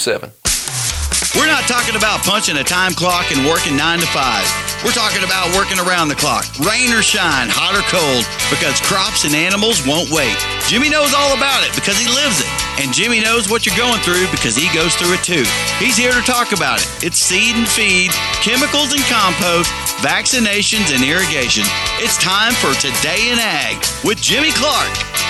7. We're not talking about punching a time clock and working 9 to 5. We're talking about working around the clock, rain or shine, hot or cold, because crops and animals won't wait. Jimmy knows all about it because he lives it. And Jimmy knows what you're going through because he goes through it too. He's here to talk about it. It's seed and feed, chemicals and compost, vaccinations and irrigation. It's time for Today in Ag with Jimmy Clark.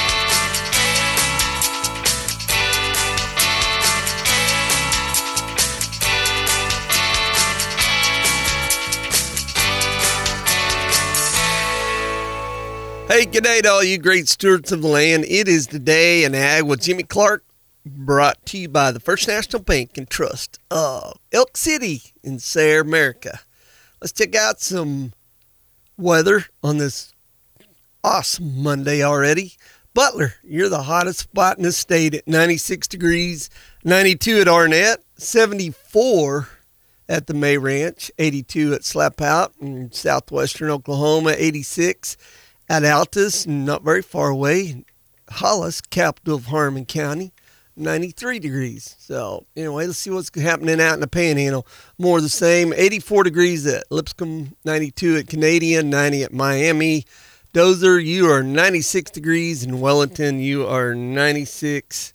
Hey, good day to all you great stewards of the land. It is Today in Ag with Jimmy Clark, brought to you by the First National Bank and Trust of Elk City in Sayre, America. Let's check out some weather on this awesome Monday already. Butler, you're the hottest spot in the state at 96 degrees, 92 at Arnett, 74 at the May Ranch, 82 at Slapout in southwestern Oklahoma, 86 at Altus, not very far away, Hollis, capital of Harmon County, 93 degrees. So, anyway, let's see what's happening out in the Panhandle. More of the same, 84 degrees at Lipscomb, 92 at Canadian, 90 at Miami. Dozer, you are 96 degrees. In Wellington, you are 96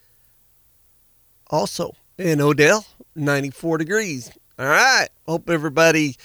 also. In Odell, 94 degrees. All right, hope everybody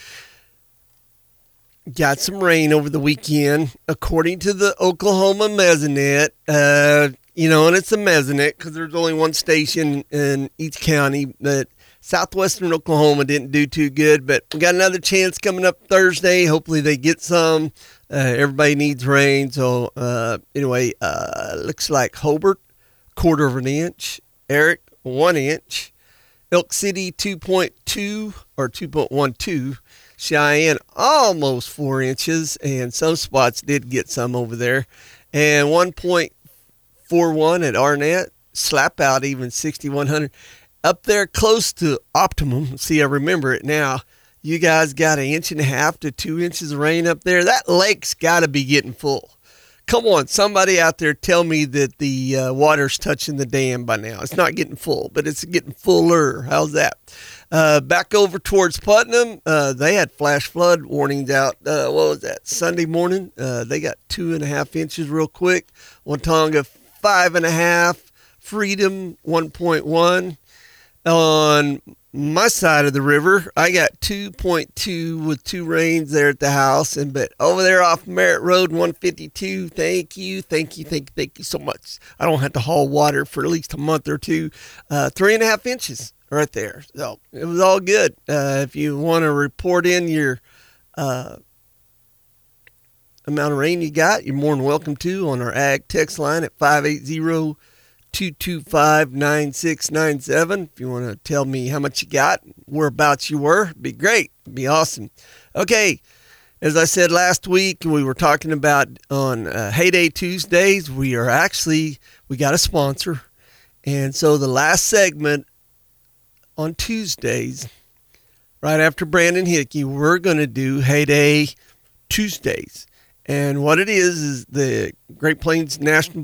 got some rain over the weekend, according to the Oklahoma Mesonet. And it's a Mesonet because there's only one station in each county. But southwestern Oklahoma didn't do too good. But we got another chance coming up Thursday. Hopefully they get some. Everybody needs rain. So looks like Hobart, 1/4 of an inch. Eric, 1 inch. Elk City, 2.2 or 2.12. Cheyenne, almost 4 inches, and some spots did get some over there. And 1.41 at Arnett, Slapout even 6,100. Up there close to optimum. See, I remember it now. You guys got 1.5 to 2 inches of rain up there. That lake's got to be getting full. Come on, somebody out there tell me that the water's touching the dam by now. It's not getting full, but it's getting fuller. How's that? Back over towards Putnam, they had flash flood warnings out. What was that? Sunday morning. They got 2.5 inches real quick. Watonga, 5.5. Freedom, 1.1. On my side of the river, I got 2.2 with 2 rains there at the house. But over there off Merritt Road, 152, thank you so much. I don't have to haul water for at least a month or two. 3.5 inches right there. So it was all good. If you want to report in your amount of rain you got, you're more than welcome to on our Ag text line at 580-225-9697. If you want to tell me how much you got, whereabouts you were, it'd be great. It'd be awesome. Okay, as I said last week, we were talking about on Heyday Tuesdays, we got a sponsor. And so the last segment on Tuesdays, right after Brandon Hickey, we're going to do Heyday Tuesdays. And what it is the Great Plains National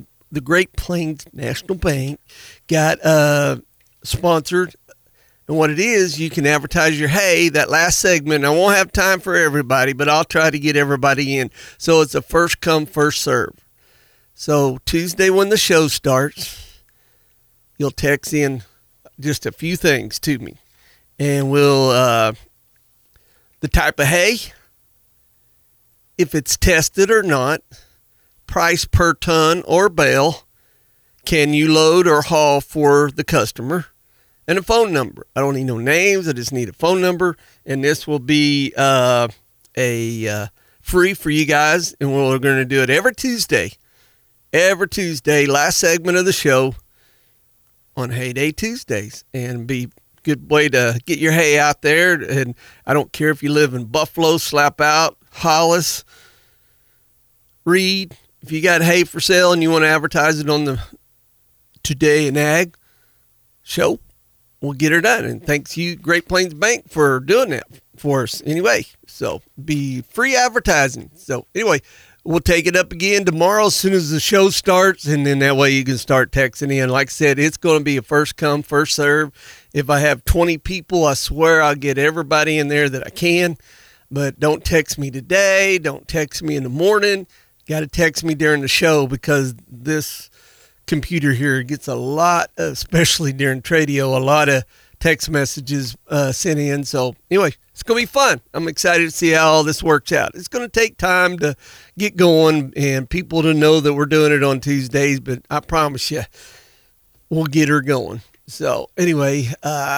Bank got sponsored. And what it is, you can advertise your hay, that last segment. I won't have time for everybody, but I'll try to get everybody in. So it's a first come, first serve. So Tuesday when the show starts, you'll text in just a few things to me. And we'll, the type of hay, if it's tested or not, price per ton or bale, can you load or haul for the customer, and a phone number. I don't need no names. I just need a phone number, and this will be free for you guys, and we're going to do it every Tuesday, last segment of the show on Heyday Tuesdays, and be a good way to get your hay out there. And I don't care if you live in Buffalo, Slapout, Hollis, Reed. If you got hay for sale and you want to advertise it on the Today in Ag show, we'll get her done. And thanks you, Great Plains Bank, for doing that for us anyway. So be free advertising. So anyway, we'll take it up again tomorrow as soon as the show starts, and then that way you can start texting in. Like I said, it's going to be a first come, first serve. If I have 20 people, I swear I'll get everybody in there that I can. But don't text me today. Don't text me in the morning. Got to text me during the show because this computer here gets a lot, especially during Tradio, a lot of text messages sent in. So anyway, it's going to be fun. I'm excited to see how all this works out. It's going to take time to get going and people to know that we're doing it on Tuesdays, but I promise you, we'll get her going. So anyway,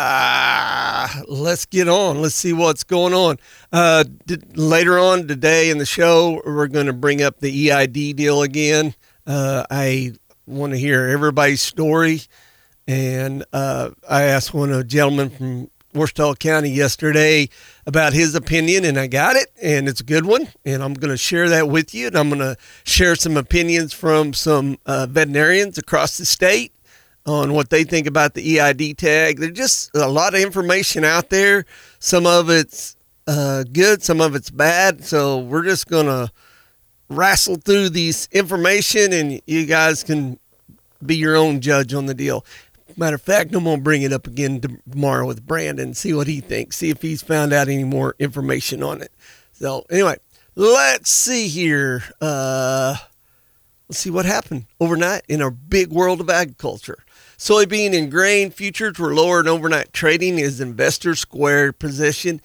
let's get on. Let's see what's going on. Later on today in the show, we're going to bring up the EID deal again. I want to hear everybody's story. And I asked one of the gentlemen from Ouachita County yesterday about his opinion, and I got it, and it's a good one. And I'm going to share that with you, and I'm going to share some opinions from some veterinarians across the state on what they think about the EID tag. There's just a lot of information out there. Some of it's good, some of it's bad. So we're just going to wrestle through these information, and you guys can be your own judge on the deal. Matter of fact, I'm going to bring it up again tomorrow with Brandon, see what he thinks, see if he's found out any more information on it. So anyway, let's see here. Let's see what happened overnight in our big world of agriculture. Soybean and grain futures were lower in overnight trading as investors squared position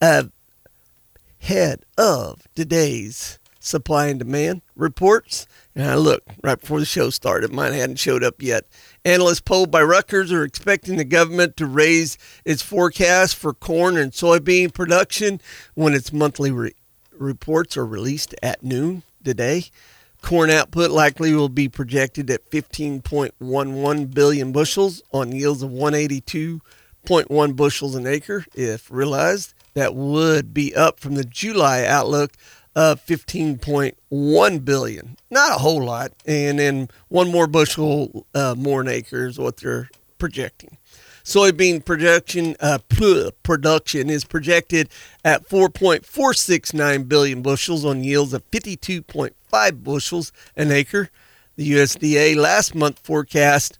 ahead of today's supply and demand reports. And I looked right before the show started. Mine hadn't showed up yet. Analysts polled by Rutgers are expecting the government to raise its forecast for corn and soybean production when its monthly reports are released at noon today. Corn output likely will be projected at 15.11 billion bushels on yields of 182.1 bushels an acre. If realized, that would be up from the July outlook of 15.1 billion. Not a whole lot. And then one more bushel more an acre is what they're projecting. Soybean production is projected at 4.469 billion bushels on yields of 52.5 bushels an acre. The USDA last month forecast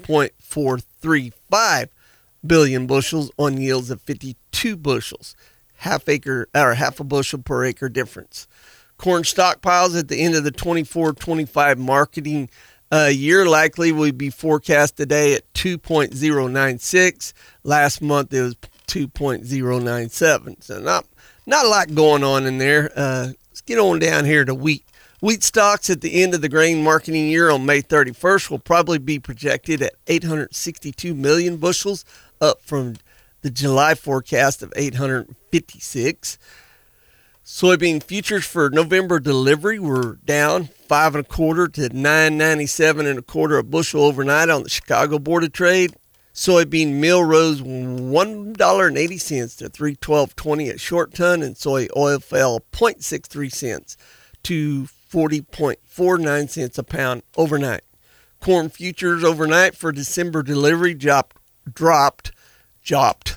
4.435 billion bushels on yields of 52 bushels. Half a bushel per acre difference. Corn stockpiles at the end of the 24-25 marketing year likely will be forecast today at 2.096. Last month it was 2.097. So not a lot going on in there. Let's get on down here to wheat. Wheat stocks at the end of the grain marketing year on May 31st will probably be projected at 862 million bushels, up from the July forecast of 856. Soybean futures for November delivery were down 5 1/4 to 9.97 1/4 a bushel overnight on the Chicago Board of Trade. Soybean meal rose $1.80 to $3.1220 at short ton, and soy oil fell 0.63 cents to 40.49 cents a pound overnight. Corn futures overnight for December delivery dropped 1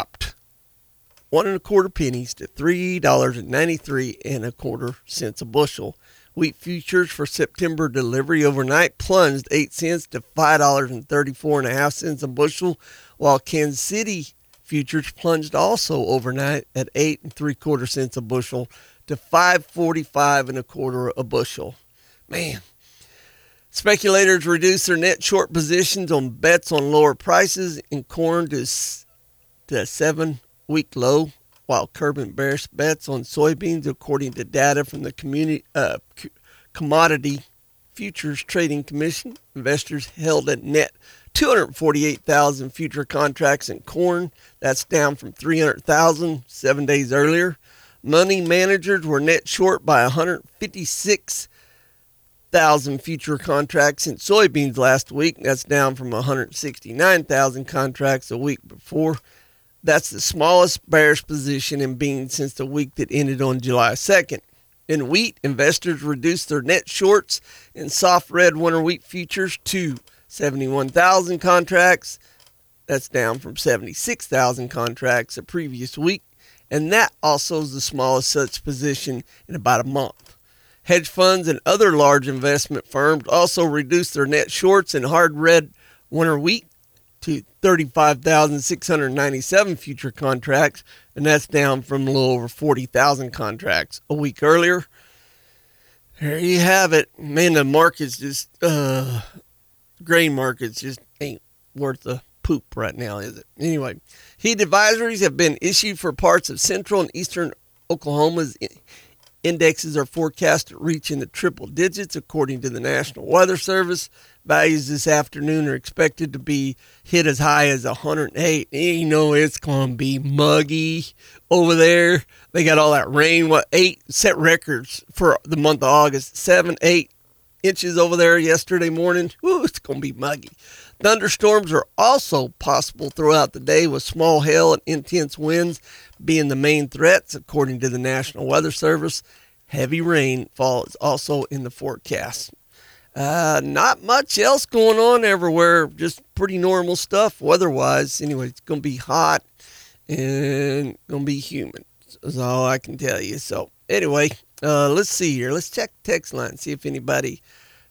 1/4 pennies to $3.93 1/4 cents a bushel. Wheat futures for September delivery overnight plunged 8 cents to $5.34 1/2 cents a bushel, while Kansas City futures plunged also overnight at 8 3/4 cents a bushel to $5.45 1/4 a bushel. Man. Speculators reduced their net short positions on bets on lower prices in corn to a 7-week low, while curbing bearish bets on soybeans, according to data from the Commodity Futures Trading Commission. Investors held a net 248,000 future contracts in corn. That's down from 300,000 7 days earlier. Money managers were net short by 156,000 future contracts in soybeans last week. That's down from 169,000 contracts a week before. That's the smallest bearish position in beans since the week that ended on July 2nd. In wheat, investors reduced their net shorts in soft red winter wheat futures to 71,000 contracts. That's down from 76,000 contracts the previous week. And that also is the smallest such position in about a month. Hedge funds and other large investment firms also reduced their net shorts in hard red winter wheat to 35,697 future contracts, and that's down from a little over 40,000 contracts a week earlier. There you have it. Man, the market's just, grain markets just ain't worth a poop right now, is it? Anyway, heat advisories have been issued for parts of central and eastern Oklahoma's indexes are forecast to reach in the triple digits, according to the National Weather Service. Values this afternoon are expected to be hit as high as 108. You know it's going to be muggy over there. They got all that rain. 8 set records for the month of August. 7, 8 inches over there yesterday morning. Ooh, it's going to be muggy. Thunderstorms are also possible throughout the day, with small hail and intense winds being the main threats, according to the National Weather Service. Heavy rainfall is also in the forecast. Not much else going on everywhere, just pretty normal stuff weather-wise. Anyway, it's going to be hot and going to be humid. That's all I can tell you. So, anyway, let's see here. Let's check the text line, see if anybody...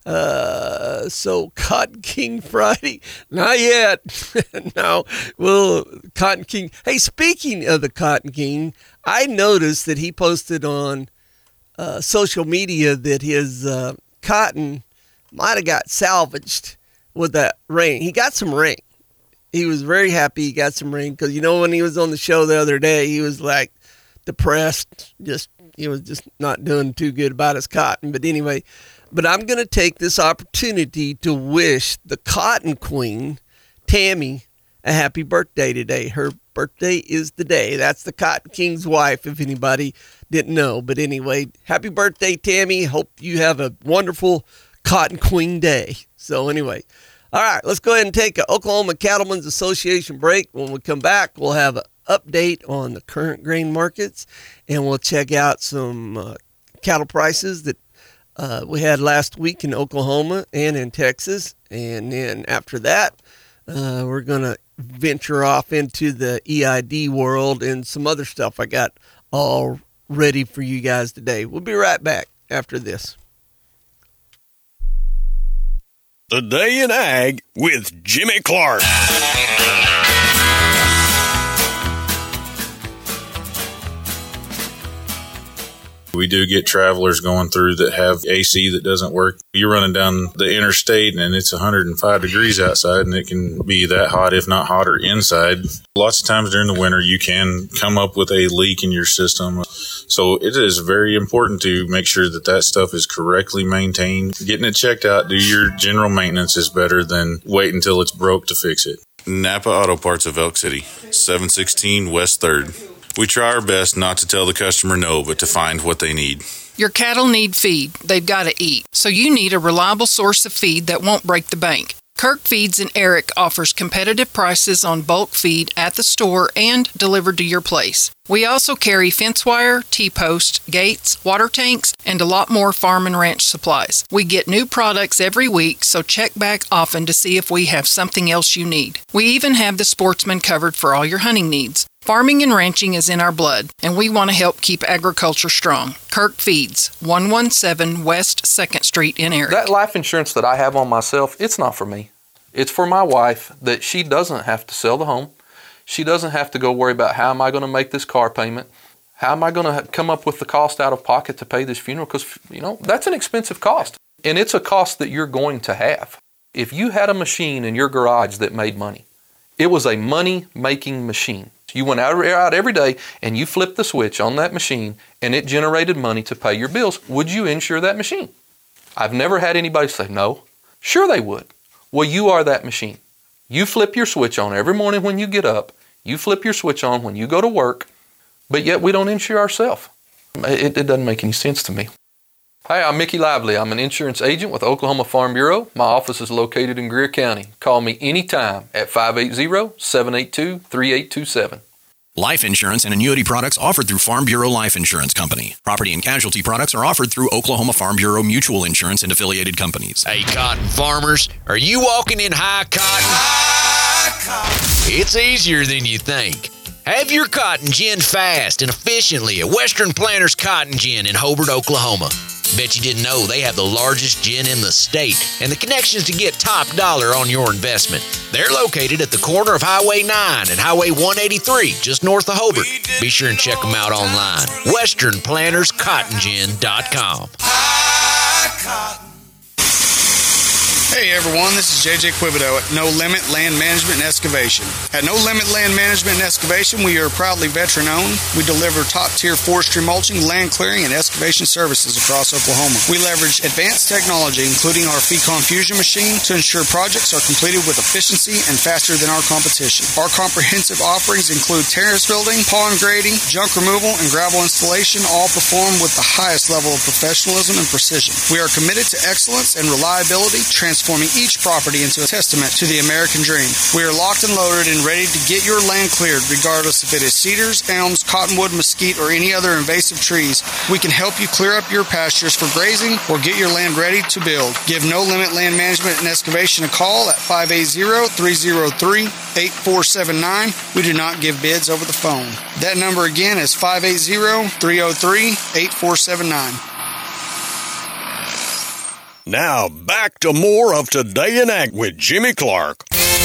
So Cotton King Friday, not yet. No, well, Cotton King. Hey, speaking of the Cotton King, I noticed that he posted on social media that his cotton might have got salvaged with that rain. He got some rain. He was very happy he got some rain because, you know, when he was on the show the other day, he was like depressed. He was just not doing too good about his cotton. But anyway, I'm going to take this opportunity to wish the Cotton Queen, Tammy, a happy birthday today. Her birthday is the day. That's the Cotton King's wife, if anybody didn't know. But anyway, happy birthday, Tammy. Hope you have a wonderful Cotton Queen day. So anyway, all right, let's go ahead and take an Oklahoma Cattlemen's Association break. When we come back, we'll have an update on the current grain markets, and we'll check out some cattle prices that we had last week in Oklahoma and in Texas. And then after that, we're going to venture off into the EID world and some other stuff I got all ready for you guys today. We'll be right back after this. The Day in Ag with Jimmy Clark. We do get travelers going through that have AC that doesn't work. You're running down the interstate and it's 105 degrees outside, and it can be that hot, if not hotter, inside. Lots of times during the winter, you can come up with a leak in your system. So it is very important to make sure that that stuff is correctly maintained. Getting it checked out, do your general maintenance is better than wait until it's broke to fix it. Napa Auto Parts of Elk City, 716 West 3rd. We try our best not to tell the customer no, but to find what they need. Your cattle need feed. They've got to eat. So you need a reliable source of feed that won't break the bank. Kirk Feeds in Eric offers competitive prices on bulk feed at the store and delivered to your place. We also carry fence wire, T-post, gates, water tanks, and a lot more farm and ranch supplies. We get new products every week, so check back often to see if we have something else you need. We even have the Sportsman covered for all your hunting needs. Farming and ranching is in our blood, and we want to help keep agriculture strong. Kirk Feeds, 117 West 2nd Street in Eric. That life insurance that I have on myself, it's not for me. It's for my wife, that she doesn't have to sell the home. She doesn't have to go worry about how am I going to make this car payment? How am I going to come up with the cost out of pocket to pay this funeral? Because, you know, that's an expensive cost. And it's a cost that you're going to have. If you had a machine in your garage that made money, it was a money-making machine. You went out every day and you flipped the switch on that machine and it generated money to pay your bills. Would you insure that machine? I've never had anybody say no. Sure they would. Well, you are that machine. You flip your switch on every morning when you get up. You flip your switch on when you go to work, but yet we don't insure ourselves. It doesn't make any sense to me. Hi, I'm Mickey Lively. I'm an insurance agent with Oklahoma Farm Bureau. My office is located in Greer County. Call me anytime at 580-782-3827. Life insurance and annuity products offered through Farm Bureau Life Insurance Company. Property and casualty products are offered through Oklahoma Farm Bureau Mutual Insurance and affiliated companies. Hey, cotton farmers, are you walking in high cotton? High cotton. It's easier than you think. Have your cotton gin fast and efficiently at Western Planters Cotton Gin in Hobart, Oklahoma. Bet you didn't know they have the largest gin in the state and the connections to get top dollar on your investment. They're located at the corner of Highway 9 and Highway 183, just north of Hobart. Be sure and check them out online. WesternPlantersCottonGin.com. Hey everyone, this is JJ Quibido at No Limit Land Management and Excavation. At No Limit Land Management and Excavation, we are proudly veteran-owned. We deliver top-tier forestry mulching, land clearing, and excavation services across Oklahoma. We leverage advanced technology, including our Fecon Fusion machine, to ensure projects are completed with efficiency and faster than our competition. Our comprehensive offerings include terrace building, pond grading, junk removal, and gravel installation, all performed with the highest level of professionalism and precision. We are committed to excellence and reliability, transforming each property into a testament to the American dream. We are locked and loaded and ready to get your land cleared, regardless if it is cedars, elms, cottonwood, mesquite, or any other invasive trees. We can help you clear up your pastures for grazing or get your land ready to build. Give No Limit Land Management and Excavation a call at 580-303-8479. We do not give bids over the phone. That number again is 580-303-8479. Now, back to more of Today in Ag with Jimmy Clark.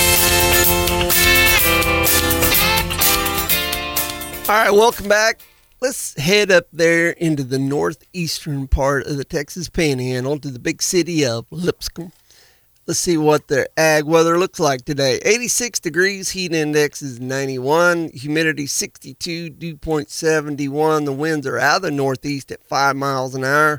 All right, welcome back. Let's head up there into the northeastern part of the Texas Panhandle to the big city of Lipscomb. Let's see what their ag weather looks like today. 86 degrees, heat index is 91, humidity 62, dew point 71. The winds are out of the northeast at 5 miles an hour.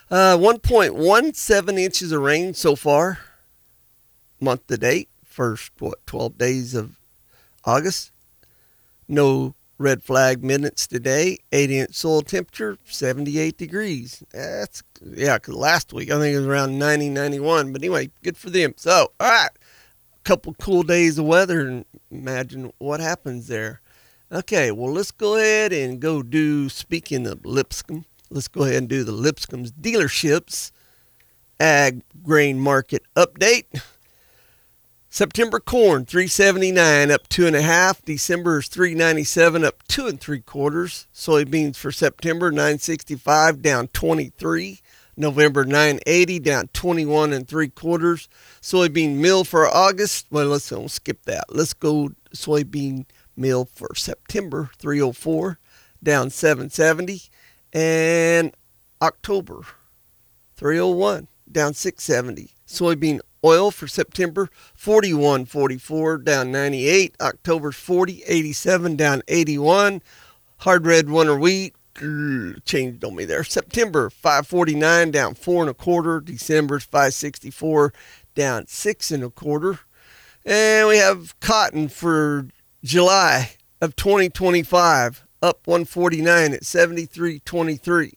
1.17 inches of rain so far, month to date, first, 12 days of August. No red flag minutes today, 8-inch soil temperature, 78 degrees. That's, because last week I think it was around 90, 91, but anyway, good for them. So, all right, a couple cool days of weather, and imagine what happens there. Okay, well, let's go ahead and go do, speaking of Lipscomb, let's go ahead and do the Lipscomb's dealerships ag grain market update. September corn, $3.79, up 2.5. December is $3.97, up 2 3/4. Soybeans for September, $9.65, down 23. November, $9.80, down 21 3/4. Soybean meal for August, well, let's skip that. Let's go soybean meal for September, $3.04, down 7.70. And October, $3.01, down 6.70. Soybean oil for September, $41.44, down 98. October's $40.87, down 81. Hard red winter wheat changed on me there. September, $5.49, down 4 1/4. December's $5.64, down 6 1/4. And we have cotton for July of 2025. Up 149 at 73.23.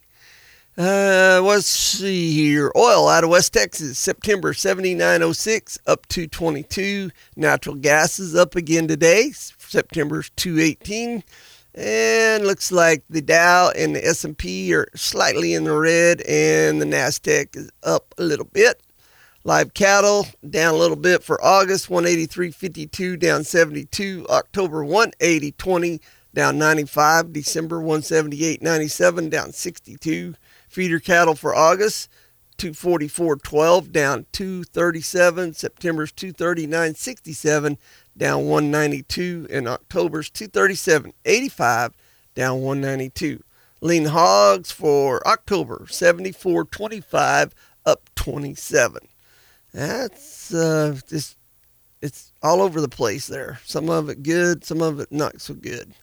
Let's see here. Oil out of West Texas, September 79.06, up 222. Natural gas is up again today. September's 218. And looks like the Dow and the S&P are slightly in the red, and the NASDAQ is up a little bit. Live cattle down a little bit for August, 183.52, down 72. October 180.20. Down 95. December 178.97, down 62. Feeder cattle for August 244.12, down 237. September's 239.67, down 192, and October's 237.85, down 192. Lean hogs for October 74.25, up 27. That's just, it's all over the place there. Some of it good, some of it not so good.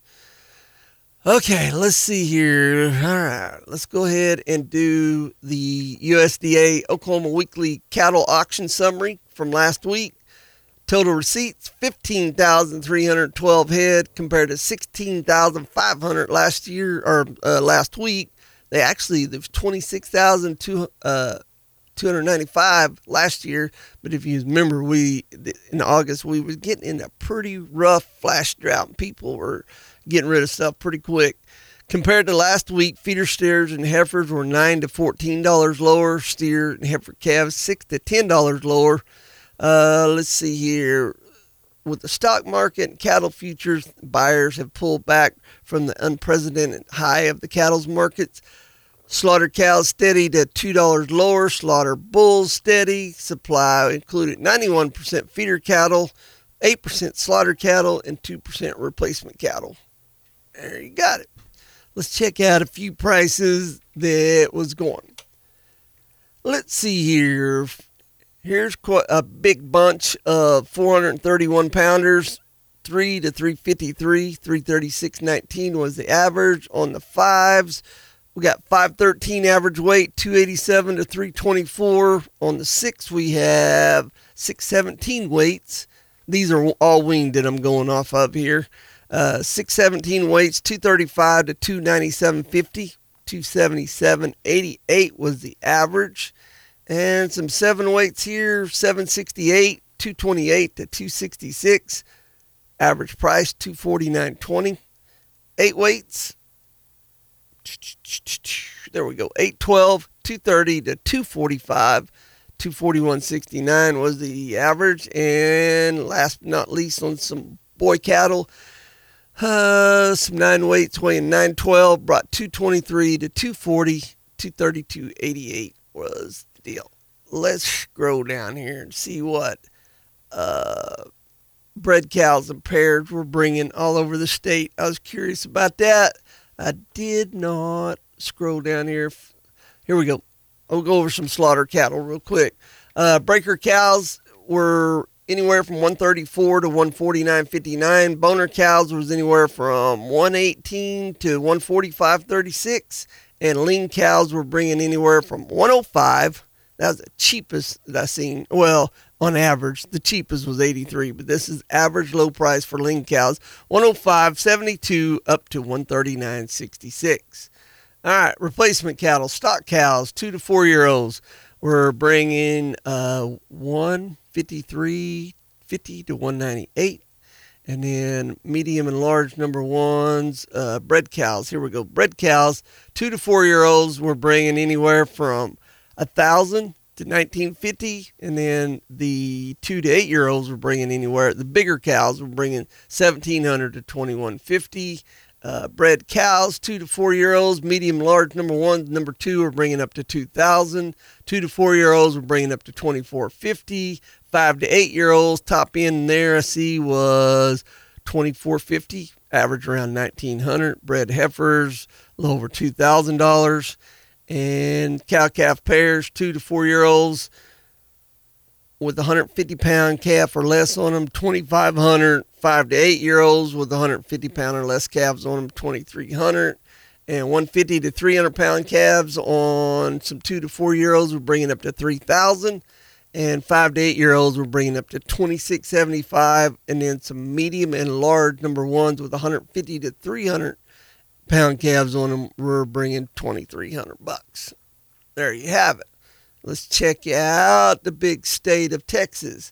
Okay, let's see here. All right, let's go ahead and do the USDA Oklahoma Weekly Cattle Auction Summary from last week. Total receipts, 15,312 head compared to 16,500 last year, or last week. There was 26,295 last year, but if you remember, in August, we was getting in a pretty rough flash drought, and people were getting rid of stuff pretty quick. Compared to last week, feeder steers and heifers were $9 to $14 lower. Steer and heifer calves $6 to $10 lower. Let's see here. With the stock market and cattle futures, buyers have pulled back from the unprecedented high of the cattle markets. Slaughter cows steady to $2 lower. Slaughter bulls steady. Supply included 91% feeder cattle, 8% slaughter cattle, and 2% replacement cattle. There you got it. Let's check out a few prices that was going. Let's see here. Here's quite a big bunch of 431 pounders. 3 to 353, 336.19 was the average. On the fives, we got 513 average weight, 287 to 324. On the six, we have 617 weights. These are all winged that I'm going off of here. 617 weights, 235 to 297.50, 277.88 was the average. And some seven weights here, 768, 228 to 266. Average price, $249.20. 8 weights. There we go. 812, 230 to 245. 241.69 was the average. And last but not least, on some boy cattle, some 9 weights weighing 912 brought 223 to 240. 232.88 was the deal. Let's scroll down here and see what bred cows and pairs we're bringing all over the state. I was curious about that. I did not scroll down here. Here we go. I'll go over some slaughter cattle real quick. Breaker cows were anywhere from 134 to 149.59. Boner cows was anywhere from 118 to 145.36. And lean cows were bringing anywhere from 105. That was the cheapest that I seen. Well, on average, the cheapest was 83, but this is average low price for lean cows, 105.72 up to 139.66. All right, replacement cattle, stock cows, 2 to 4 year olds, we're bringing 153.50 to 198. And then medium and large number ones, bred cows. Here we go. Bred cows, 2 to 4 year olds, we're bringing anywhere from 1,000 to 1950, and then the 2 to 8 year olds were bringing anywhere. The bigger cows were bringing 1,700 to 2,150. Bred cows, 2 to 4 year olds, medium large number one, number two are bringing up to 2,000. 2 to 4 year olds were bringing up to 2,450. 5 to 8 year olds, top end there I see was 2,450, average around 1,900. Bred heifers, a little over $2,000. And cow-calf pairs, 2 to 4 year olds with 150 pound calf or less on them, 2,500. 5 to 8 year olds with 150 pound or less calves on them, 2,300. And 150 to 300 pound calves on some 2 to 4 year olds, we're bringing up to 3,000. And 5 to 8 year olds, we're bringing up to 2,675. And then some medium and large number ones with 150 to 300 pound calves on them, we're bringing $2,300. There you have it. Let's check out the big state of Texas.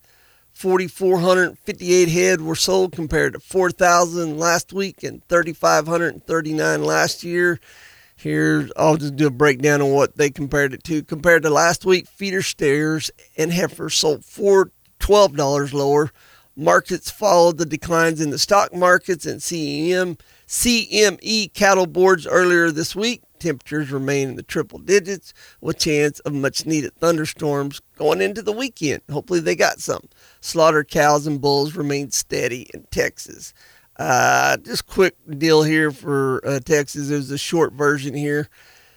4,458 head were sold compared to 4,000 last week and 3,539 last year. Here, I'll just do a breakdown on what they compared it to. Compared to last week, feeder steers and heifers sold $12 lower. Markets followed the declines in the stock markets and CME cattle boards earlier this week. Temperatures remain in the triple digits with chance of much needed thunderstorms going into the weekend. Hopefully they got some. Slaughter cows and bulls remain steady in Texas. Just quick deal here for Texas. There's a short version here.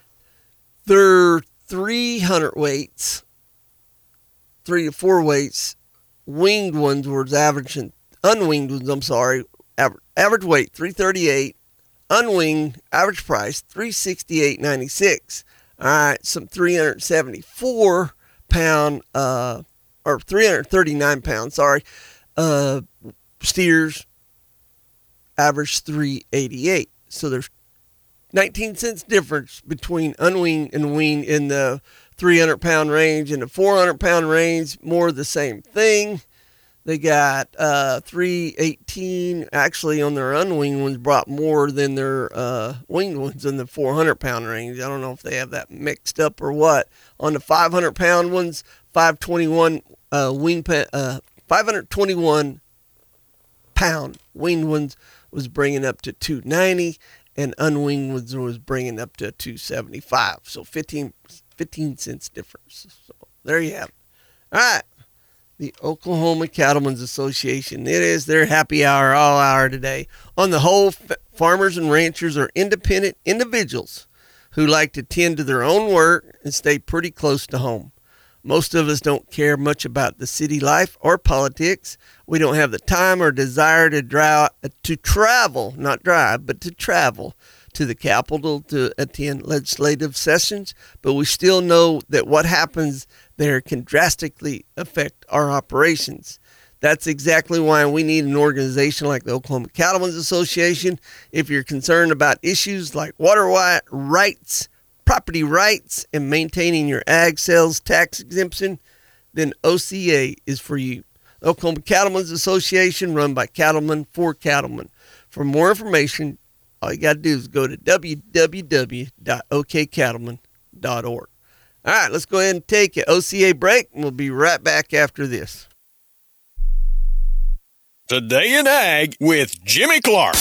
They're 300 weights, 3 to 4 weights. Winged ones were averaging, unwinged ones, I'm sorry, average weight 338, unwinged average price 368.96. All right, some 374 pound or 339 pounds, sorry, steers average 388. So there's 19 cents difference between unwinged and weaned in the 300 pound range. In the 400 pound range, more of the same thing. They got 318 actually on their unwinged ones, brought more than their winged ones in the 400 pound range. I don't know if they have that mixed up or what. On the 500 pound ones, 521 521 pound winged ones was bringing up to 290. and unwinged was bringing up to $2.75. So 15 cents difference. So there you have it. All right. The Oklahoma Cattlemen's Association. It is their happy hour, all hour today. On the whole, farmers and ranchers are independent individuals who like to tend to their own work and stay pretty close to home. Most of us don't care much about the city life or politics. We don't have the time or desire to travel, not drive, but to travel to the Capitol to attend legislative sessions, but we still know that what happens there can drastically affect our operations. That's exactly why we need an organization like the Oklahoma Cattlemen's Association. If you're concerned about issues like water rights, property rights, and maintaining your ag sales tax exemption, then OCA is for you. The Oklahoma Cattlemen's Association, run by cattlemen for cattlemen. For more information, all you got to do is go to www.okcattlemen.org. All right, let's go ahead and take an OCA break, and we'll be right back after this. Today in Ag with Jimmy Clark.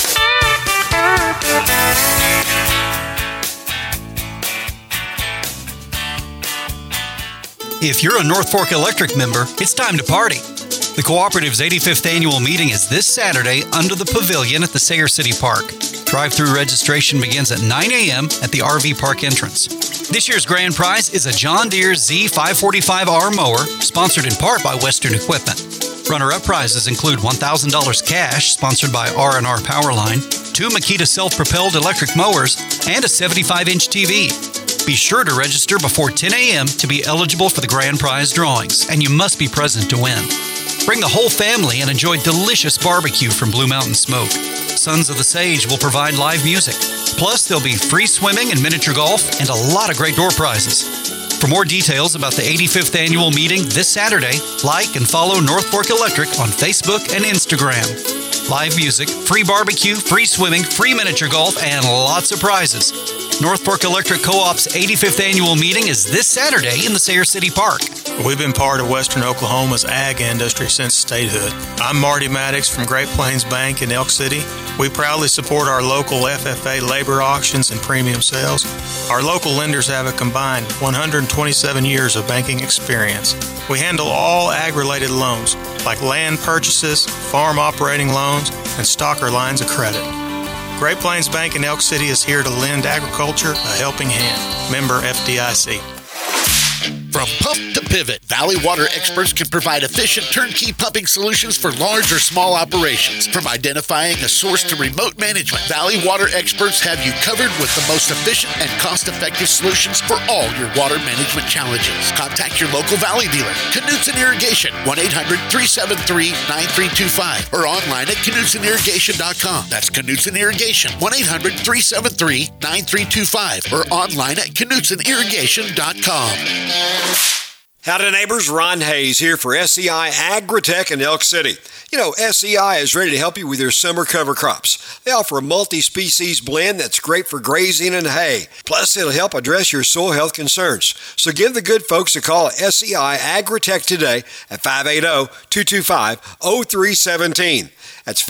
If you're a North Fork Electric member, it's time to party. The Cooperative's 85th annual meeting is this Saturday under the pavilion at the Sayre City Park. Drive-through registration begins at 9 a.m. at the RV park entrance. This year's grand prize is a John Deere Z545R mower, sponsored in part by Western Equipment. Runner-up prizes include $1,000 cash, sponsored by R&R Powerline, 2 Makita self-propelled electric mowers, and a 75-inch TV. Be sure to register before 10 a.m. to be eligible for the grand prize drawings, and you must be present to win. Bring the whole family and enjoy delicious barbecue from Blue Mountain Smoke. Sons of the Sage will provide live music. Plus, there'll be free swimming and miniature golf and a lot of great door prizes. For more details about the 85th annual meeting this Saturday, like and follow North Fork Electric on Facebook and Instagram. Live music, free barbecue, free swimming, free miniature golf, and lots of prizes. North Fork Electric Co-op's 85th annual meeting is this Saturday in the Sayre City Park. We've been part of Western Oklahoma's ag industry since statehood. I'm Marty Maddox from Great Plains Bank in Elk City. We proudly support our local FFA labor auctions and premium sales. Our local lenders have a combined 127 years of banking experience. We handle all ag-related loans, like land purchases, farm operating loans, and stocker lines of credit. Great Plains Bank in Elk City is here to lend agriculture a helping hand. Member FDIC. From pump to pivot, Valley Water experts can provide efficient turnkey pumping solutions for large or small operations. From identifying a source to remote management, Valley Water experts have you covered with the most efficient and cost-effective solutions for all your water management challenges. Contact your local Valley dealer, Knutson Irrigation, 1-800-373-9325, or online at KnutSonIrrigation.com. That's Knutson Irrigation, 1-800-373-9325, or online at KnutSonIrrigation.com. Howdy neighbors, Ron Hayes here for SEI Agritech in Elk City. You know, SEI is ready to help you with your summer cover crops. They offer a multi-species blend that's great for grazing and hay. Plus, it'll help address your soil health concerns. So give the good folks a call at SEI Agritech today at 580-225-0317. That's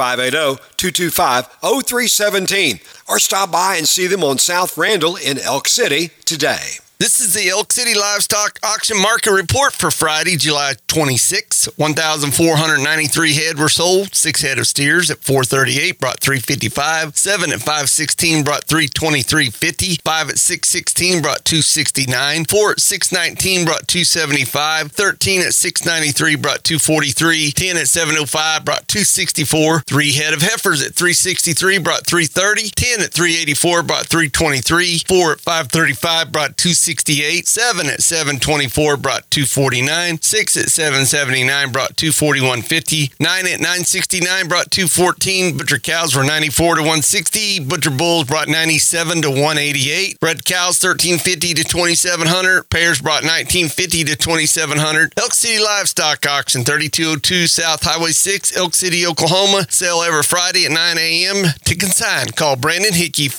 580-225-0317. Or stop by and see them on South Randall in Elk City today. This is the Elk City Livestock Auction Market Report for Friday, July 26. 1,493 head were sold. 6 head of steers at $438 brought $355. 7 at $516 brought $323.50. 5 at $616 brought $269. 4 at $619 brought $275. 13 at $693 brought $243. 10 at $705 brought $264. 3 head of heifers at $363 brought $330. 10 at $384 brought $323. 4 at $535 brought $268. 7 at $724 brought $249. 6 at $779 brought $241.50. 9 at $969 brought $214. Butcher cows were $94 to $160. Butcher bulls brought $97 to $188. Bred cows $13.50 to $2,700. Pairs brought $19.50 to $2,700. Elk City Livestock Auction, 3202 South Highway 6, Elk City, Oklahoma. Sale every Friday at 9 a.m. To consign, call Brandon Hickey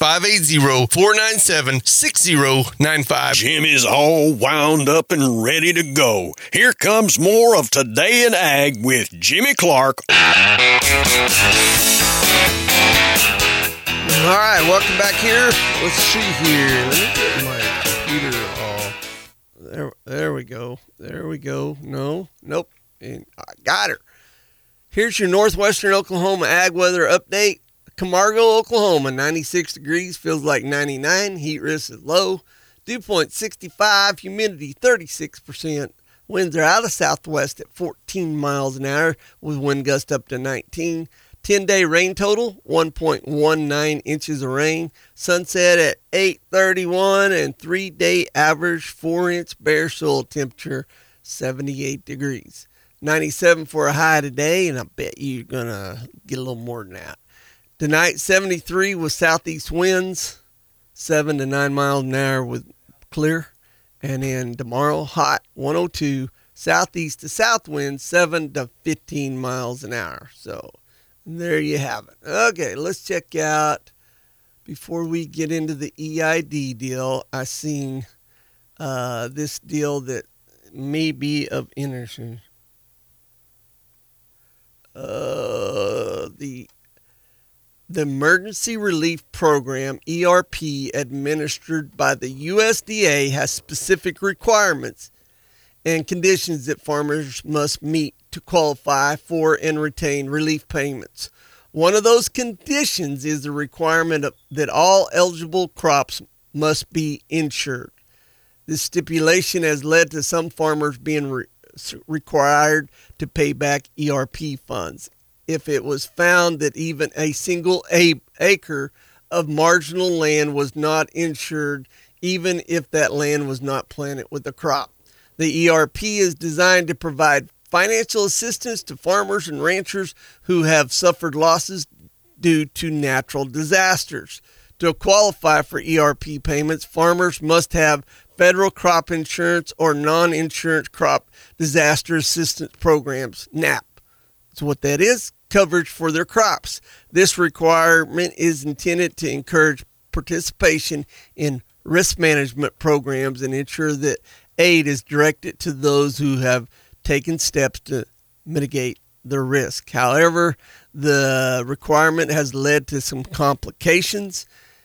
580-497-6095. Jim is all wound up and ready to go. Here comes more of Today in Ag with Jimmy Clark. All All right, welcome back here. Let's see here. Let me get my computer all. There we go. There we go. Nope. And I got her. Here's your northwestern Oklahoma ag weather update. Camargo, Oklahoma, 96 degrees, feels like 99. Heat risk is low. Dew point 65, humidity 36%. Winds are out of southwest at 14 miles an hour with wind gust up to 19. 10-day rain total, 1.19 inches of rain. Sunset at 8:31 and 3-day average 4-inch bare soil temperature, 78 degrees. 97 for a high today, and I bet you're going to get a little more than that. Tonight, 73 with southeast winds, 7 to 9 miles an hour with clear. And then tomorrow, hot, 102, southeast to south winds, 7 to 15 miles an hour. So there you have it. Okay, let's check out, before we get into the EID deal, I seen this deal that may be of interest. The Emergency Relief Program, ERP, administered by the USDA has specific requirements and conditions that farmers must meet to qualify for and retain relief payments. One of those conditions is the requirement that all eligible crops must be insured. This stipulation has led to some farmers being required to pay back ERP funds if it was found that even a single acre of marginal land was not insured, even if that land was not planted with a crop. The ERP is designed to provide financial assistance to farmers and ranchers who have suffered losses due to natural disasters. To qualify for ERP payments, farmers must have federal crop insurance or non-insurance crop disaster assistance programs, NAP. That's what that is, coverage for their crops. This requirement is intended to encourage participation in risk management programs and ensure that aid is directed to those who have taken steps to mitigate the risk. However, the requirement has led to some complications.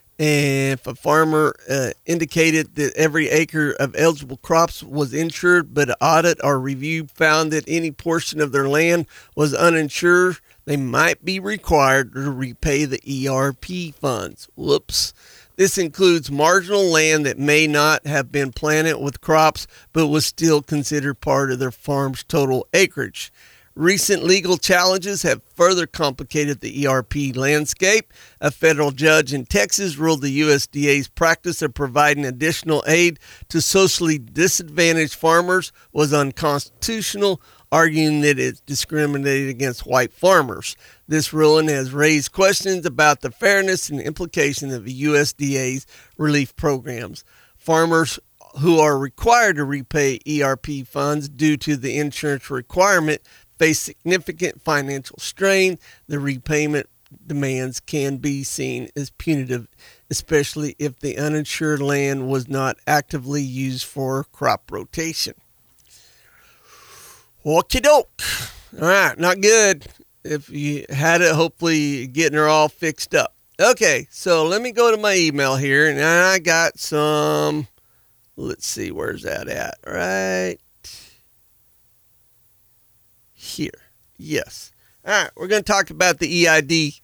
And if a farmer indicated that every acre of eligible crops was insured, but an audit or review found that any portion of their land was uninsured, they might be required to repay the ERP funds. Whoops. This includes marginal land that may not have been planted with crops, but was still considered part of their farm's total acreage. Recent legal challenges have further complicated the ERP landscape. A federal judge in Texas ruled the USDA's practice of providing additional aid to socially disadvantaged farmers was unconstitutional, arguing that it discriminated against white farmers. This ruling has raised questions about the fairness and implications of the USDA's relief programs. Farmers who are required to repay ERP funds due to the insurance requirement face significant financial strain. The repayment demands can be seen as punitive, especially if the uninsured land was not actively used for crop rotation. Okie doke. All right, not good. If you had it, hopefully getting her all fixed up. Okay, so let me go to my email here, and I got some, let's see, where's that at? Right here. Yes. All right, we're going to talk about the EID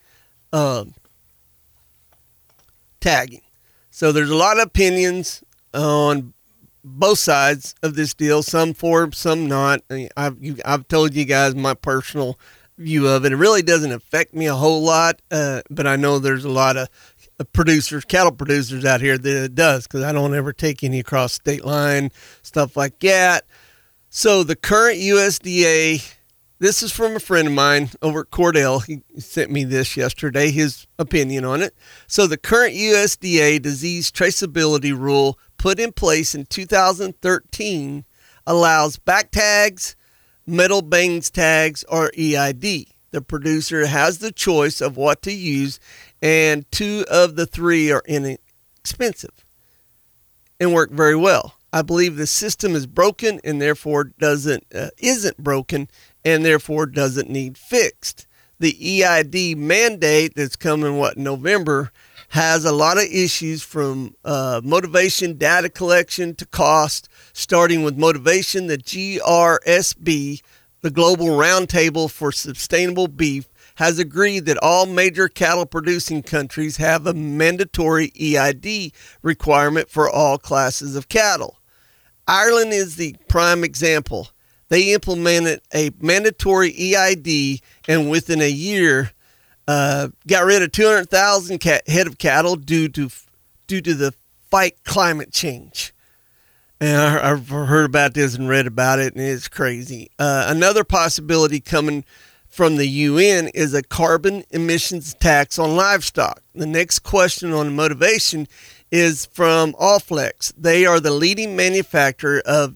tagging. So there's a lot of opinions on both sides of this deal, some for, some not. I've told you guys my personal view of it. It really doesn't affect me a whole lot, but I know there's a lot of producers, cattle producers out here that it does, because I don't ever take any across state line, stuff like that. So the current USDA, this is from a friend of mine over at Cordell. He sent me this yesterday, his opinion on it. So the current USDA disease traceability rule put in place in 2013 allows back tags, metal bangs tags, or EID. The producer has the choice of what to use, and 2 of the 3 are inexpensive and work very well. I believe the system is broken and therefore isn't broken and therefore doesn't need fixed. the EID mandate that's coming, November, has a lot of issues from motivation, data collection to cost, starting with motivation. The GRSB, the Global Roundtable for Sustainable Beef, has agreed that all major cattle producing countries have a mandatory EID requirement for all classes of cattle. Ireland is the prime example. They implemented a mandatory EID and within a year got rid of 200,000 head of cattle due to the fight climate change. And I've heard about this and read about it, and it's crazy. Another possibility coming from the UN is a carbon emissions tax on livestock. The next question on motivation is from Allflex. They are the leading manufacturer of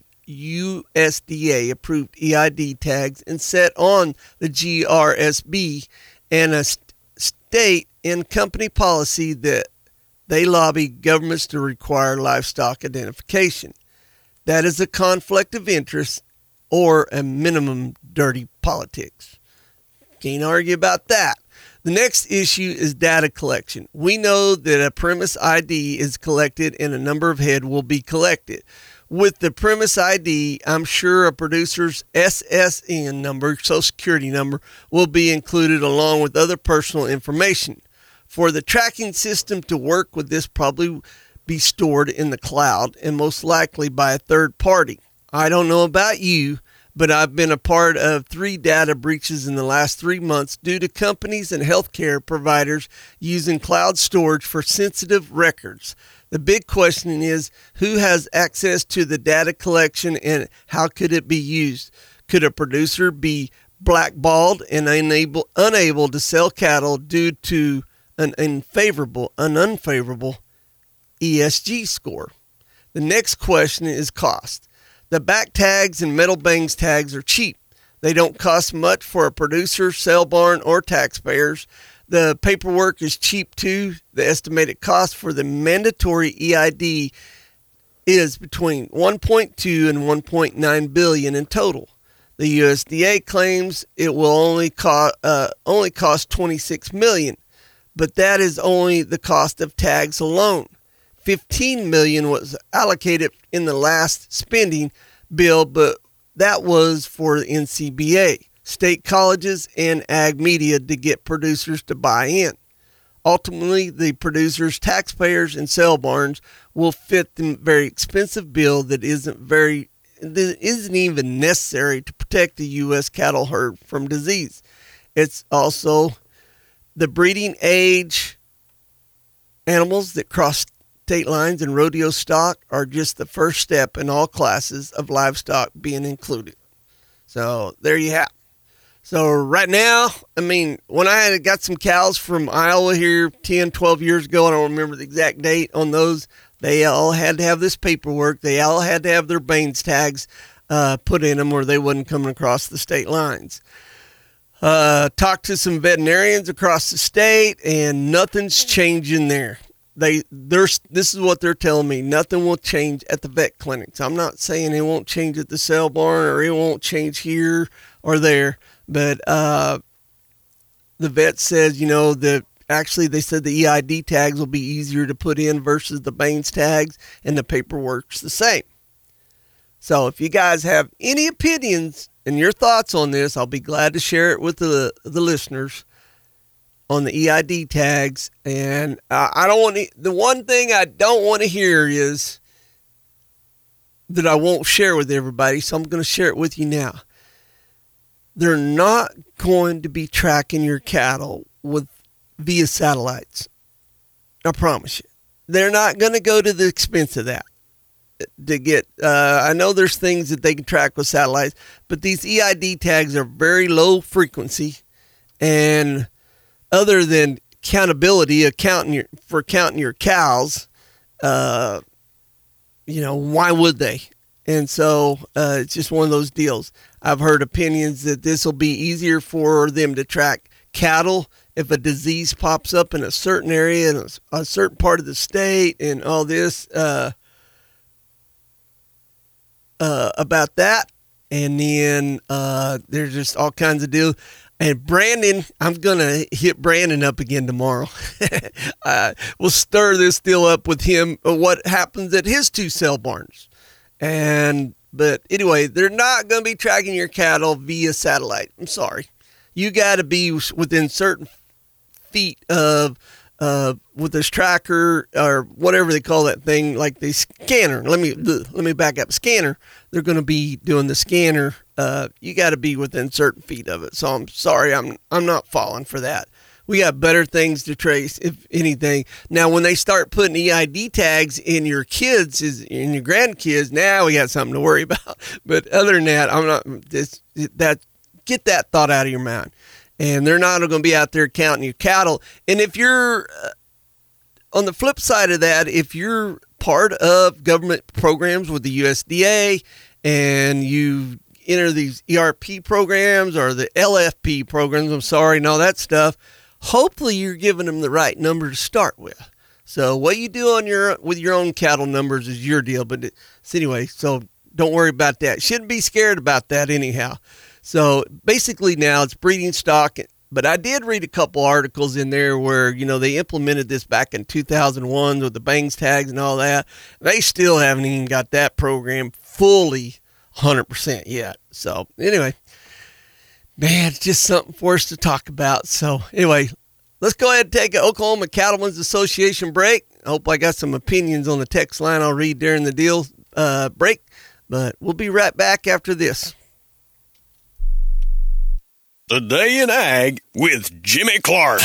USDA approved EID tags and set on the GRSB and a state and company policy that they lobby governments to require livestock identification. That is a conflict of interest or a minimum dirty politics. Can't argue about that. The next issue is data collection. We know that a premise ID is collected and a number of head will be collected. With the premise ID, I'm sure a producer's SSN number, Social Security number, will be included along with other personal information. For the tracking system to work with this probably be stored in the cloud and most likely by a third party. I don't know about you, but I've been a part of 3 data breaches in the last 3 months due to companies and healthcare providers using cloud storage for sensitive records. The big question is, who has access to the data collection and how could it be used? Could a producer be blackballed and unable to sell cattle due to an unfavorable ESG score? The next question is cost. The back tags and metal bangs tags are cheap. They don't cost much for a producer, sale barn, or taxpayers. The paperwork is cheap too. The estimated cost for the mandatory EID is between 1.2 and 1.9 billion in total. The USDA claims it will only cost 26 million, but that is only the cost of tags alone. 15 million was allocated in the last spending bill, but that was for the NCBA, state colleges, and ag media to get producers to buy in. Ultimately, the producers, taxpayers, and sale barns will fit the very expensive bill that isn't even necessary to protect the U.S. cattle herd from disease. It's also the breeding age animals that cross state lines and rodeo stock are just the first step in all classes of livestock being included. So there you have. So right now, when I got some cows from Iowa here 10, 12 years ago, I don't remember the exact date on those, they all had to have this paperwork. They all had to have their Baines tags put in them or they wouldn't come across the state lines. Talked to some veterinarians across the state and nothing's changing there. This is what they're telling me. Nothing will change at the vet clinics. I'm not saying it won't change at the sale barn or it won't change here or there, but the vet says, that actually they said the EID tags will be easier to put in versus the Baines tags, and the paperwork's the same. So if you guys have any opinions and your thoughts on this, I'll be glad to share it with the listeners on the EID tags. And the one thing I don't want to hear is that I won't share with everybody, so I'm going to share it with you now. They're not going to be tracking your cattle via satellites. I promise you. They're not going to go to the expense of that to get, I know there's things that they can track with satellites, but these EID tags are very low frequency, and other than accountability, counting your cows, why would they? And so it's just one of those deals. I've heard opinions that this will be easier for them to track cattle if a disease pops up in a certain area in a certain part of the state and all this about that. And then there's just all kinds of deals. And Brandon, I'm going to hit Brandon up again tomorrow. We'll stir this deal up with him, what happens at his 2 sale barns. But anyway, they're not going to be tracking your cattle via satellite. I'm sorry. You got to be within certain feet of with this tracker or whatever they call that thing, like the scanner. Let me back up. Scanner. They're going to be doing the scanner. You got to be within certain feet of it. So I'm sorry, I'm not falling for that. We got better things to trace, if anything. Now, when they start putting EID tags in your kids, in your grandkids, now we got something to worry about. But other than that, I'm not. Get that thought out of your mind. And they're not going to be out there counting your cattle. And if you're on the flip side of that, if you're part of government programs with the USDA and you enter these ERP programs or the LFP programs, and all that stuff, hopefully you're giving them the right number to start with. So what you do with your own cattle numbers is your deal. But anyway, so don't worry about that. Shouldn't be scared about that anyhow. So basically now it's breeding stock. But I did read a couple articles in there where, they implemented this back in 2001 with the bangs tags and all that. They still haven't even got that program fully 100% yet. So anyway, man, it's just something for us to talk about. So anyway, let's go ahead and take an Oklahoma Cattlemen's Association break. I hope I got some opinions on the text line I'll read during the deal break. But we'll be right back after this. Today in Ag with Jimmy Clark.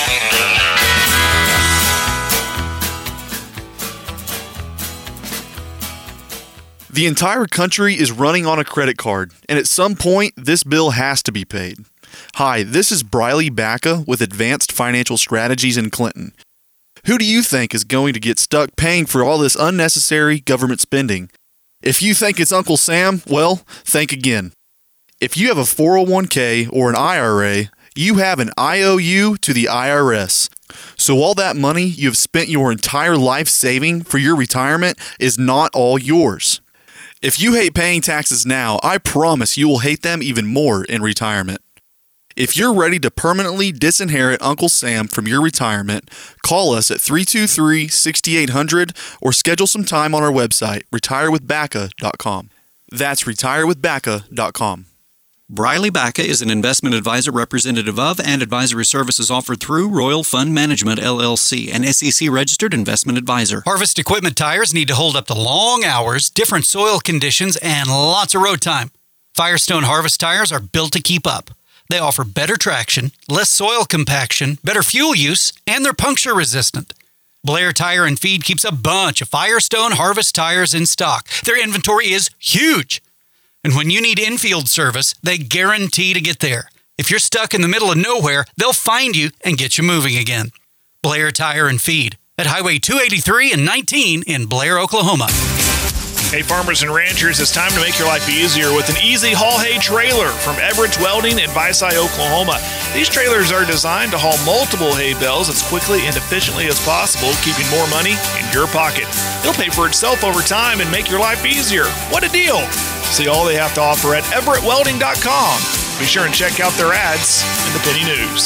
The entire country is running on a credit card, and at some point, this bill has to be paid. Hi, this is Briley Bacca with Advanced Financial Strategies in Clinton. Who do you think is going to get stuck paying for all this unnecessary government spending? If you think it's Uncle Sam, well, think again. If you have a 401k or an IRA, you have an IOU to the IRS. So all that money you've spent your entire life saving for your retirement is not all yours. If you hate paying taxes now, I promise you will hate them even more in retirement. If you're ready to permanently disinherit Uncle Sam from your retirement, call us at 323-6800 or schedule some time on our website, retirewithbacca.com. That's retirewithbacca.com. Briley Bacca is an investment advisor representative of and advisory services offered through Royal Fund Management, LLC, an SEC-registered investment advisor. Harvest equipment tires need to hold up to long hours, different soil conditions, and lots of road time. Firestone Harvest tires are built to keep up. They offer better traction, less soil compaction, better fuel use, and they're puncture resistant. Blair Tire and Feed keeps a bunch of Firestone Harvest tires in stock. Their inventory is huge. And when you need infield service, they guarantee to get there. If you're stuck in the middle of nowhere, they'll find you and get you moving again. Blair Tire and Feed at Highway 283 and 19 in Blair, Oklahoma. Hey, farmers and ranchers, it's time to make your life easier with an easy haul hay trailer from Everett's Welding in Visay, Oklahoma. These trailers are designed to haul multiple hay bales as quickly and efficiently as possible, keeping more money in your pocket. It'll pay for itself over time and make your life easier. What a deal! See all they have to offer at everettwelding.com. Be sure and check out their ads in the Penny News.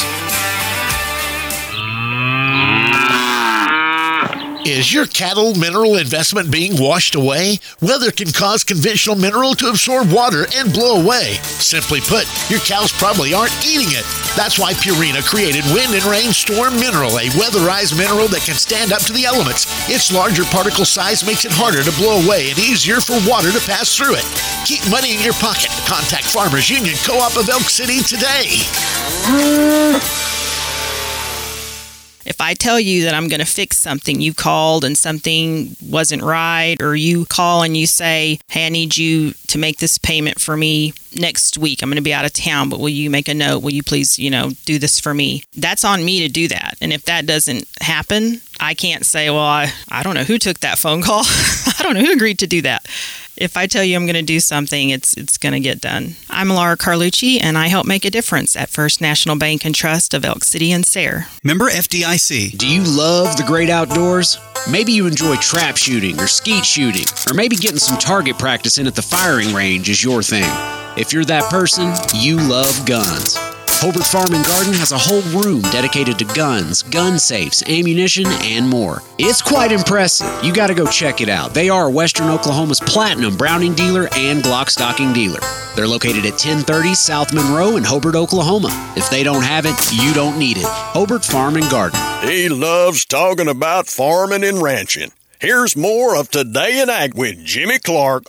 Is your cattle mineral investment being washed away? Weather can cause conventional mineral to absorb water and blow away. Simply put, your cows probably aren't eating it. That's why Purina created Wind and Rain Storm Mineral, a weatherized mineral that can stand up to the elements. Its larger particle size makes it harder to blow away and easier for water to pass through it. Keep money in your pocket. Contact Farmers Union Co-op of Elk City today. If I tell you that I'm going to fix something, you called and something wasn't right, or you call and you say, hey, I need you to make this payment for me next week. I'm going to be out of town, but will you make a note? Will you please, do this for me? That's on me to do that. And if that doesn't happen, I can't say, well, I don't know who took that phone call. I don't know who agreed to do that. If I tell you I'm going to do something, it's going to get done. I'm Laura Carlucci, and I help make a difference at First National Bank and Trust of Elk City and Sayre. Member FDIC. Do you love the great outdoors? Maybe you enjoy trap shooting or skeet shooting, or maybe getting some target practice in at the firing range is your thing. If you're that person, you love guns. Hobart Farm and Garden has a whole room dedicated to guns, gun safes, ammunition, and more. It's quite impressive. You got to go check it out. They are Western Oklahoma's platinum Browning dealer and Glock stocking dealer. They're located at 1030 South Monroe in Hobart, Oklahoma. If they don't have it, you don't need it. Hobart Farm and Garden. He loves talking about farming and ranching. Here's more of Today in Ag with Jimmy Clark.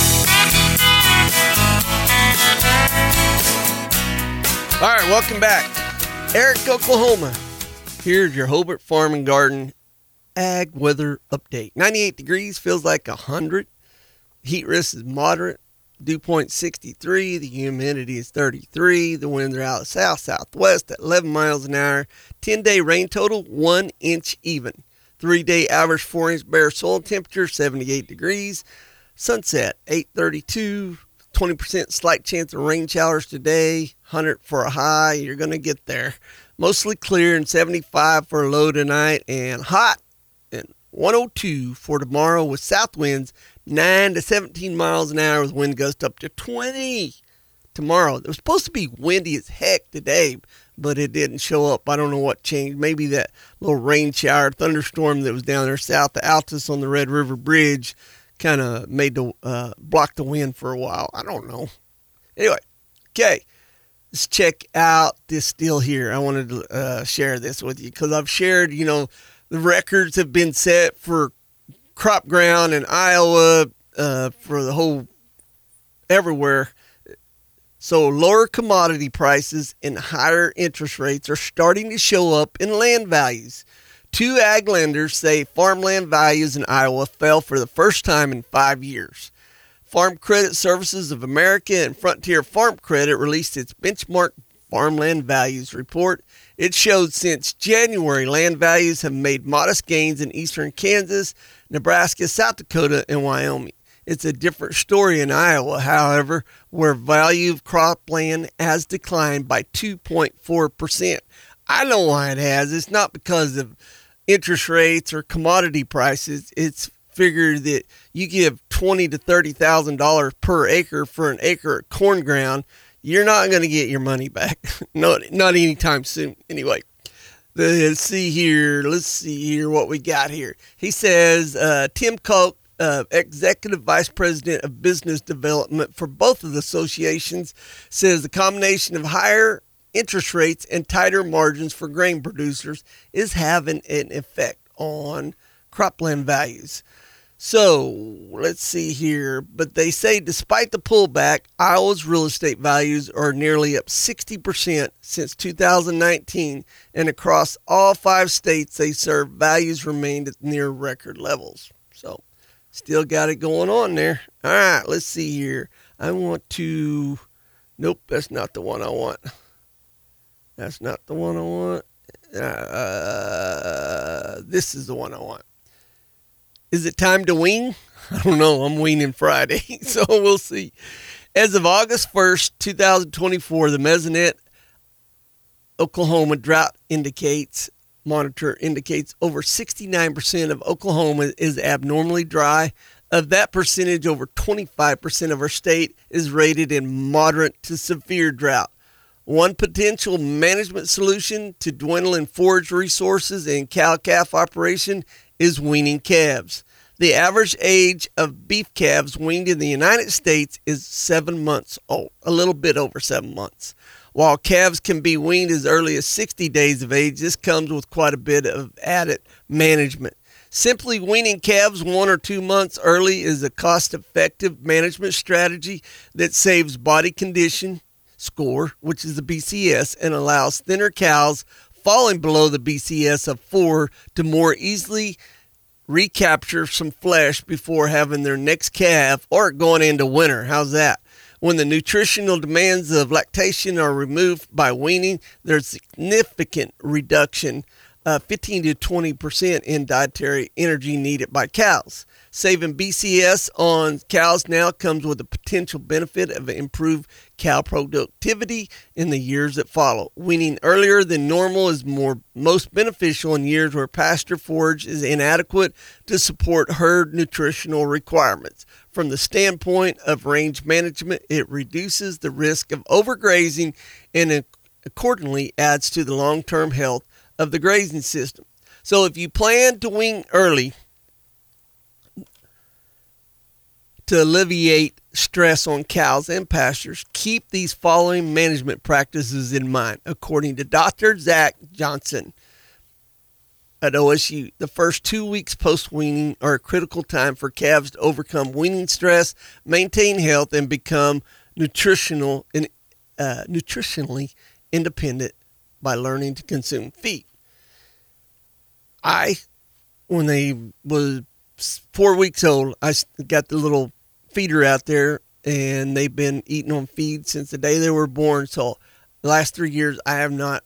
All right, welcome back. Eric, Oklahoma. Here's your Hobart Farm and Garden Ag Weather Update. 98 degrees, feels like 100. Heat risk is moderate. Dew point 63. The humidity is 33. The winds are out of south-southwest at 11 miles an hour. 10-day rain total, 1 inch even. 3-day average 4-inch bare soil temperature, 78 degrees. Sunset, 8:32. 20% slight chance of rain showers today. 100 for a high. You're going to get there. Mostly clear and 75 for a low tonight. And hot and 102 for tomorrow with south winds 9 to 17 miles an hour with wind gusts up to 20 tomorrow. It was supposed to be windy as heck today, but it didn't show up. I don't know what changed. Maybe that little rain shower, thunderstorm that was down there south of Altus on the Red River Bridge kind of made the block the wind for a while. I don't know. Anyway, okay, let's check out this deal here. I wanted to share this with you because I've shared, the records have been set for crop ground in Iowa, for the whole everywhere. So lower commodity prices and higher interest rates are starting to show up in land values. Two ag lenders say farmland values in Iowa fell for the first time in 5 years. Farm Credit Services of America and Frontier Farm Credit released its benchmark farmland values report. It showed since January, land values have made modest gains in eastern Kansas, Nebraska, South Dakota, and Wyoming. It's a different story in Iowa, however, where value of cropland has declined by 2.4%. I know why it has. It's not because of interest rates or commodity prices. It's figured that you give $20,000 to $30,000 per acre for an acre of corn ground, you're not going to get your money back. not anytime soon. Anyway, let's see here what we got here. He says Tim Koch, Executive Vice President of Business Development for both of the associations, says the combination of higher interest rates and tighter margins for grain producers is having an effect on cropland values. So let's see here. But they say despite the pullback, Iowa's real estate values are nearly up 60% since 2019. And across all 5 states they serve, values remained at near record levels. So still got it going on there. All right, let's see here. Nope, that's not the one I want. That's not the one I want. This is the one I want. Is it time to wean? I don't know. I'm weaning Friday, so we'll see. As of August 1st, 2024, the Mesonet Oklahoma drought monitor indicates over 69% of Oklahoma is abnormally dry. Of that percentage, over 25% of our state is rated in moderate to severe drought. One potential management solution to dwindling forage resources in cow-calf operation is weaning calves. The average age of beef calves weaned in the United States is 7 months old, a little bit over 7 months. While calves can be weaned as early as 60 days of age, this comes with quite a bit of added management. Simply weaning calves 1 or 2 months early is a cost-effective management strategy that saves body condition score, which is the BCS, and allows thinner cows falling below the BCS of 4 to more easily recapture some flesh before having their next calf or going into winter. How's that? When the nutritional demands of lactation are removed by weaning, there's significant reduction, 15 to 20% in dietary energy needed by cows. Saving BCS on cows now comes with the potential benefit of improved cow productivity in the years that follow. Weaning earlier than normal is most beneficial in years where pasture forage is inadequate to support herd nutritional requirements. From the standpoint of range management, it reduces the risk of overgrazing and accordingly adds to the long-term health of the grazing system. So if you plan to wean early to alleviate stress on cows and pastures, keep these following management practices in mind. According to Dr. Zach Johnson at OSU, the first 2 weeks post-weaning are a critical time for calves to overcome weaning stress, maintain health, and become nutritionally independent by learning to consume feed. When they was 4 weeks old, I got the little feeder out there, and they've been eating on feed since the day they were born. So the last 3 years, I have not,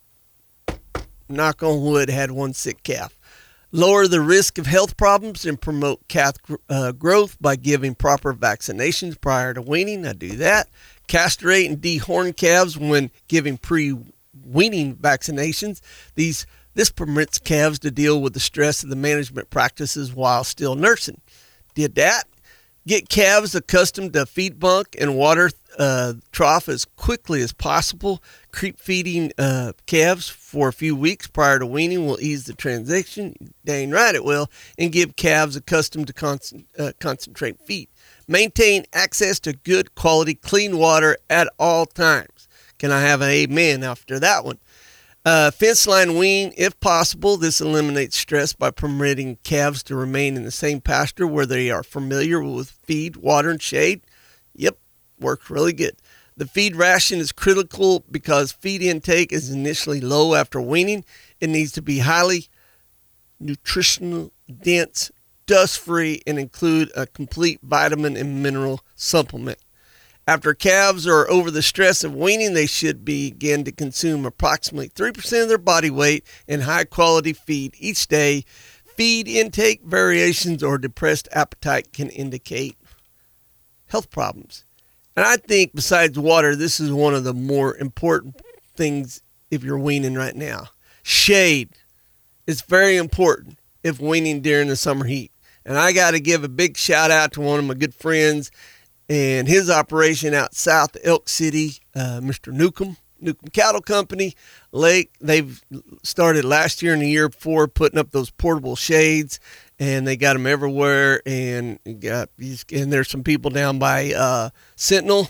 knock on wood, had one sick calf. Lower the risk of health problems and promote calf growth by giving proper vaccinations prior to weaning. I do that. Castrate and dehorn calves when giving pre-weaning vaccinations. This permits calves to deal with the stress of the management practices while still nursing. Did that. Get calves accustomed to feed bunk and water trough as quickly as possible. Creep feeding calves for a few weeks prior to weaning will ease the transition. Dang right it will. And give calves accustomed to concentrate feed. Maintain access to good quality clean water at all times. Can I have an amen after that one? Fence line wean if possible. This eliminates stress by permitting calves to remain in the same pasture where they are familiar with feed, water, and shade. Yep, works really good. The feed ration is critical because feed intake is initially low after weaning. It needs to be highly nutritional, dense, dust-free, and include a complete vitamin and mineral supplement. After calves are over the stress of weaning, they should begin to consume approximately 3% of their body weight in high-quality feed each day. Feed intake variations or depressed appetite can indicate health problems. And I think besides water, this is one of the more important things if you're weaning right now. Shade is very important if weaning during the summer heat. And I got to give a big shout out to one of my good friends and his operation out south of Elk City, Mr. Newcomb Cattle Company. They've started last year and the year before putting up those portable shades, and they got them everywhere. And there's some people down by Sentinel,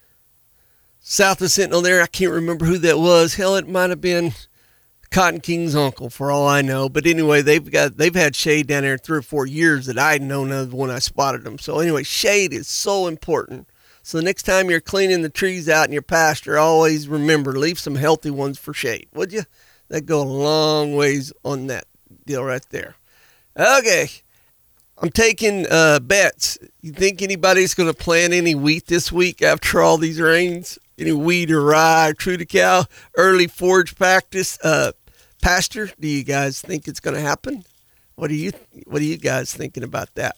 south of Sentinel there. I can't remember who that was. Hell, it might have been Cotton King's uncle, for all I know. But anyway, they've had shade down there 3 or 4 years that I'd known of when I spotted them. So anyway, shade is so important. So the next time you're cleaning the trees out in your pasture, always remember, leave some healthy ones for shade, would you? That'd go a long ways on that deal right there. Okay, I'm taking bets. You think anybody's going to plant any wheat this week after all these rains? Any wheat or rye or true to cow? Early forage pasture? Do you guys think it's going to happen? What are you guys thinking about that?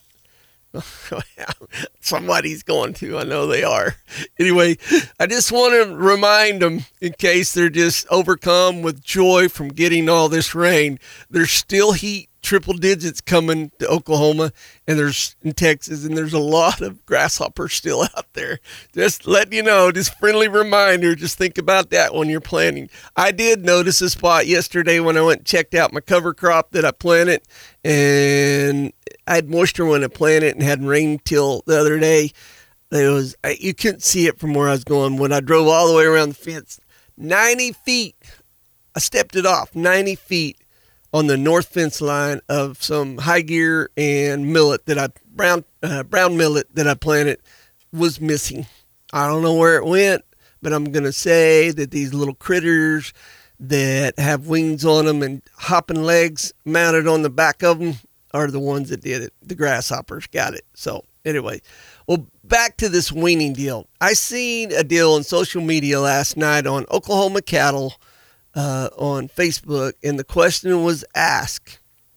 Somebody's going to. I know they are. Anyway, I just want to remind them, in case they're just overcome with joy from getting all this rain, there's still heat, triple digits coming to Oklahoma, and there's in Texas, and there's a lot of grasshoppers still out there. Just letting you know, just friendly reminder, just think about that when you're planting. I did notice a spot yesterday when I went and checked out my cover crop that I planted, and I had moisture when I planted and hadn't rained till the other day. You couldn't see it from where I was going. When I drove all the way around the fence, 90 feet, I stepped it off, 90 feet on the north fence line of some high gear and millet that brown millet that I planted was missing. I don't know where it went, but I'm going to say that these little critters that have wings on them and hopping legs mounted on the back of them are the ones that did it. The grasshoppers got it. So anyway, well, back to this weaning deal. I seen a deal on social media last night on Oklahoma cattle on Facebook, and the question was asked,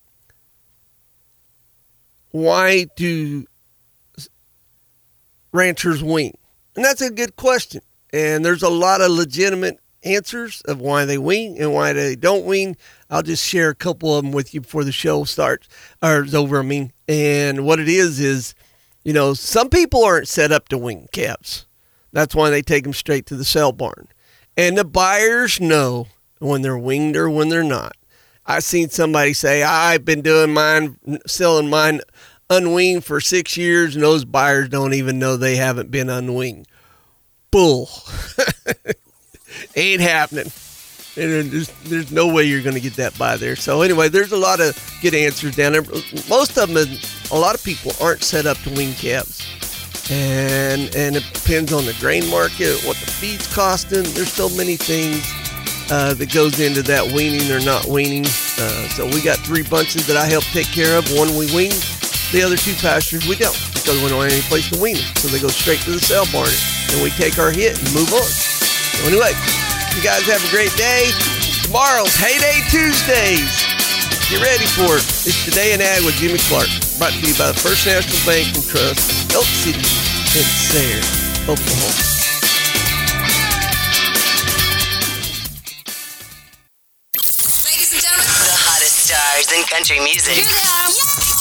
why do ranchers wean? And that's a good question. And there's a lot of legitimate answers of why they wean and why they don't wean. I'll just share a couple of them with you before the show starts, or is over, And what it is, some people aren't set up to wean calves. That's why they take them straight to the sale barn. And the buyers know when they're winged or when they're not. I seen somebody say, I've been selling mine unwinged for 6 years, and those buyers don't even know they haven't been unwinged. Bull. Ain't happening. And there's no way you're going to get that by there. So anyway, there's a lot of good answers down there. Most of them, a lot of people aren't set up to wing calves. And it depends on the grain market, what the feed's costing. There's so many things that goes into that weaning or not weaning. So we got 3 bunches that I help take care of. One we wean. The other 2 pastures we don't, because we don't have any place to wean them. So they go straight to the sale barn, and we take our hit and move on. So anyway, you guys have a great day. Tomorrow's Heyday Tuesdays. Get ready for it. It's Today in Ag with Jimmy Clark. Brought to you by the First National Bank and Trust, Elk City, and Sayre, Oklahoma. Ladies and gentlemen, the hottest stars in country music.